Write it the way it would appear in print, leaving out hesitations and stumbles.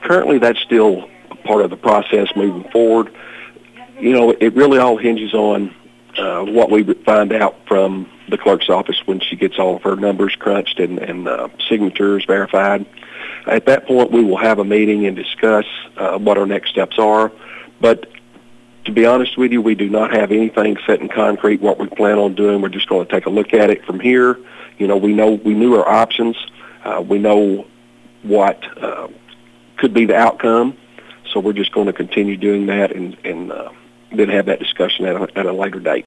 currently that's still a part of the process moving forward. It really all hinges on what we find out from the clerk's office when she gets all of her numbers crunched and signatures verified. At that point, we will have a meeting and discuss what our next steps are. But to be honest with you, we do not have anything set in concrete what we plan on doing. We're just going to take a look at it from here. We knew our options. We know what could be the outcome. So we're just going to continue doing that and then have that discussion at a later date.